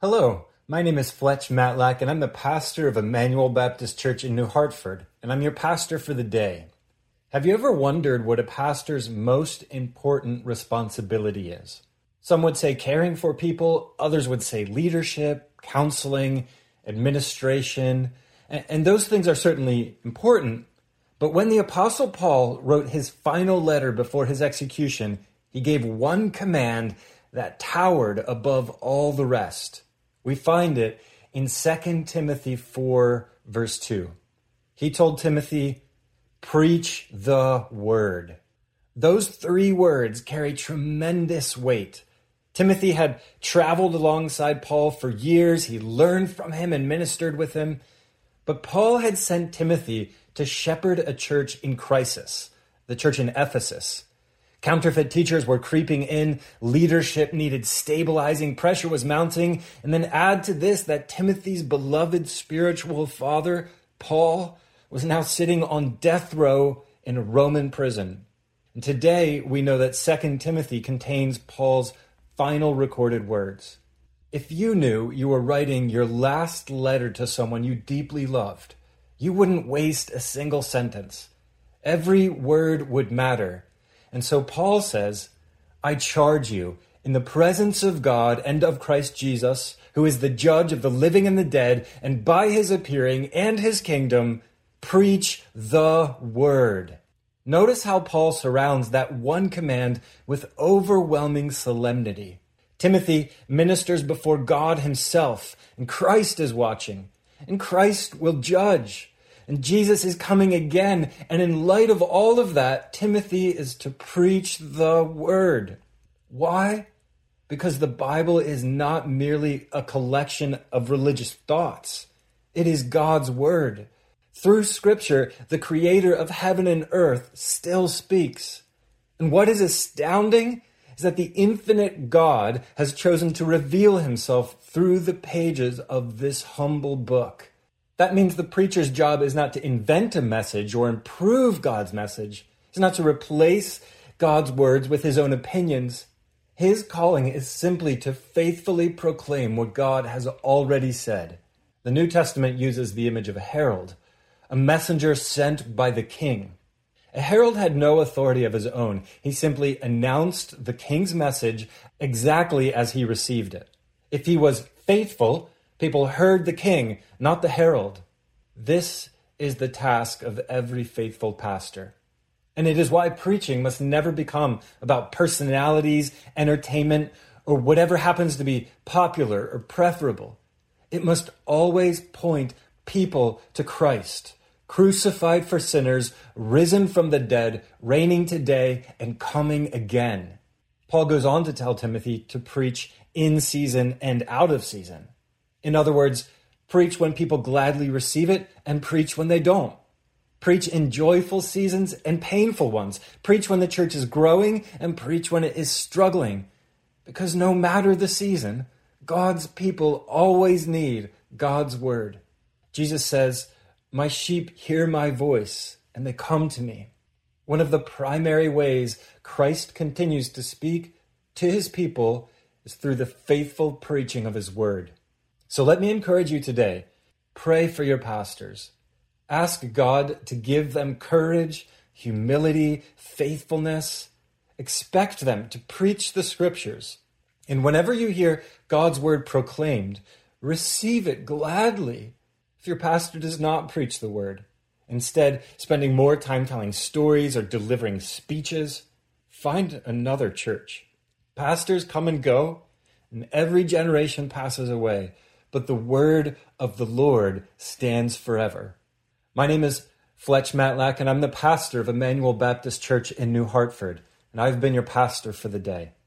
Hello, my name is Fletch Matlack, and I'm the pastor of Emmanuel Baptist Church in New Hartford, and I'm your pastor for the day. Have you ever wondered what a pastor's most important responsibility is? Some would say caring for people, others would say leadership, counseling, administration, and those things are certainly important. But when the Apostle Paul wrote his final letter before his execution, he gave one command that towered above all the rest. We find it in 2 Timothy 4, verse 2. He told Timothy, "Preach the word." Those three words carry tremendous weight. Timothy had traveled alongside Paul for years. He learned from him and ministered with him. But Paul had sent Timothy to shepherd a church in crisis, the church in Ephesus. Counterfeit teachers were creeping in, leadership needed stabilizing, pressure was mounting, and then add to this that Timothy's beloved spiritual father, Paul, was now sitting on death row in a Roman prison. And today we know that 2 Timothy contains Paul's final recorded words. If you knew you were writing your last letter to someone you deeply loved, you wouldn't waste a single sentence. Every word would matter. And so Paul says, "I charge you in the presence of God and of Christ Jesus, who is the judge of the living and the dead, and by his appearing and his kingdom, preach the word." Notice how Paul surrounds that one command with overwhelming solemnity. Timothy ministers before God himself, and Christ is watching, and Christ will judge, and Jesus is coming again. And in light of all of that, Timothy is to preach the word. Why? Because the Bible is not merely a collection of religious thoughts. It is God's word. Through Scripture, the creator of heaven and earth still speaks. And what is astounding is that the infinite God has chosen to reveal himself through the pages of this humble book. That means the preacher's job is not to invent a message or improve God's message. It's not to replace God's words with his own opinions. His calling is simply to faithfully proclaim what God has already said. The New Testament uses the image of a herald, a messenger sent by the king. A herald had no authority of his own. He simply announced the king's message exactly as he received it. If he was faithful, people heard the king, not the herald. This is the task of every faithful pastor. And it is why preaching must never become about personalities, entertainment, or whatever happens to be popular or preferable. It must always point people to Christ, crucified for sinners, risen from the dead, reigning today, and coming again. Paul goes on to tell Timothy to preach in season and out of season. In other words, preach when people gladly receive it and preach when they don't. Preach in joyful seasons and painful ones. Preach when the church is growing and preach when it is struggling. Because no matter the season, God's people always need God's word. Jesus says, "My sheep hear my voice and they come to me." One of the primary ways Christ continues to speak to his people is through the faithful preaching of his word. So let me encourage you today. Pray for your pastors. Ask God to give them courage, humility, faithfulness. Expect them to preach the scriptures. And whenever you hear God's word proclaimed, receive it gladly. If your pastor does not preach the word, instead spending more time telling stories or delivering speeches, find another church. Pastors come and go, and every generation passes away, but the word of the Lord stands forever. My name is Fletch Matlack, and I'm the pastor of Emmanuel Baptist Church in New Hartford, and I've been your pastor for the day.